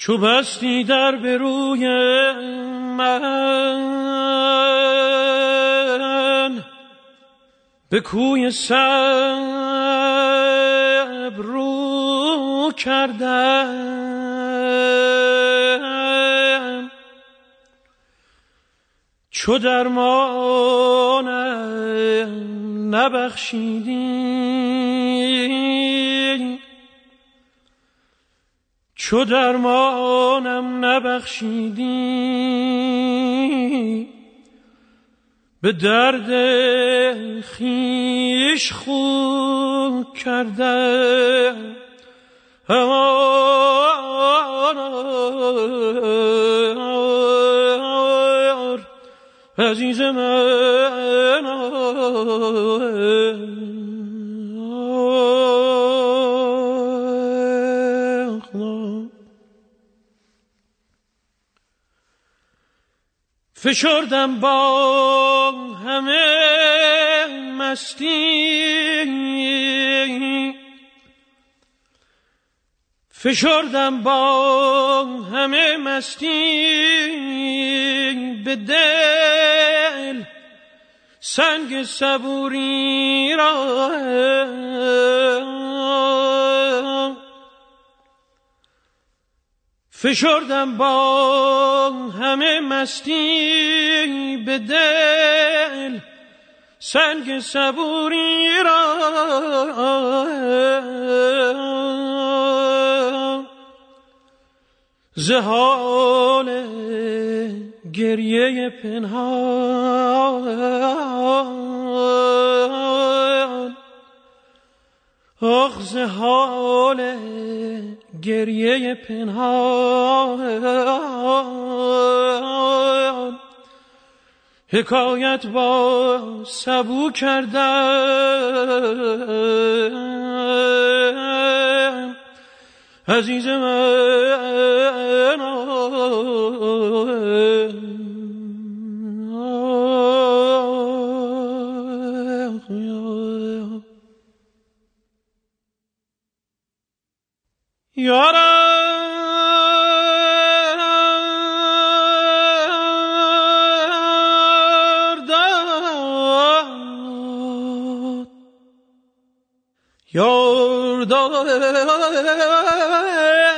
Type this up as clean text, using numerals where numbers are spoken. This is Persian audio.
چو بستی در به روی من به کوی صبر رو کردم چو درمانم نبخشیدی چو درمانم نبخشیدی به درد خویش خو کردم عزیز من فشردم با همه مستی فشردم با همه مستی به دل سنگ صبوری را فشردم با همه مستی به دل سنگ صبوری را ز حال گریه پنهان آخ ز حال گریه پنهان حکایت با سبو کردم عزیز من یار داد